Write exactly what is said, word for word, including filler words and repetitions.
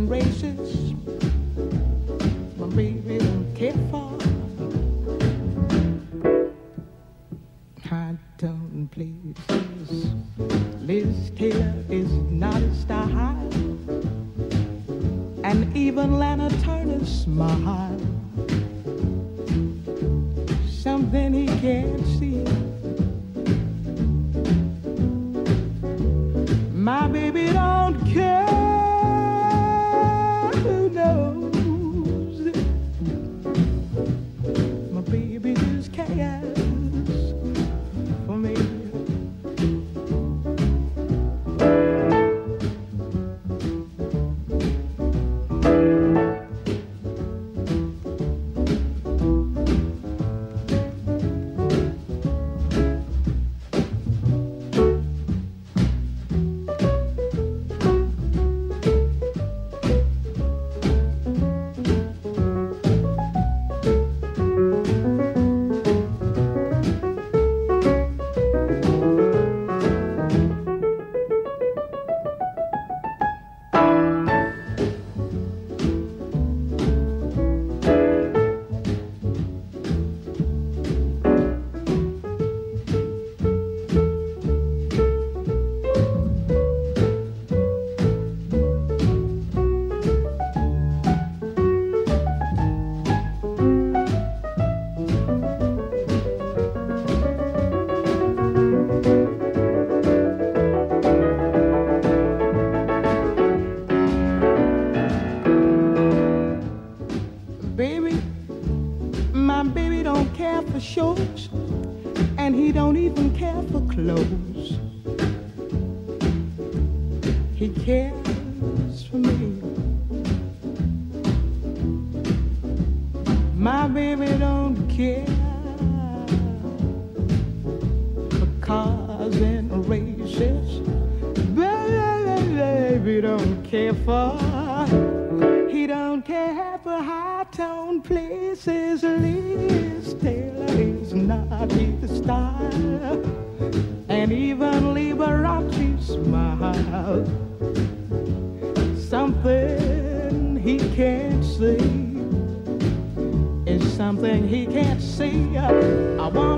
and races. My baby don't care for high tone places. Liz Taylor is not a style, and even Lana Turner's smile, something he can't see. My baby don't care who knows. My baby just cares for me. Baby, my baby don't care for shows, and he don't even care for clothes. He cares for me. My baby don't care for cars and races. Baby don't care for, he don't care for high-tone places. Liz Taylor is not his style, and even Liberace smile, something he can't see is something he can't see. I want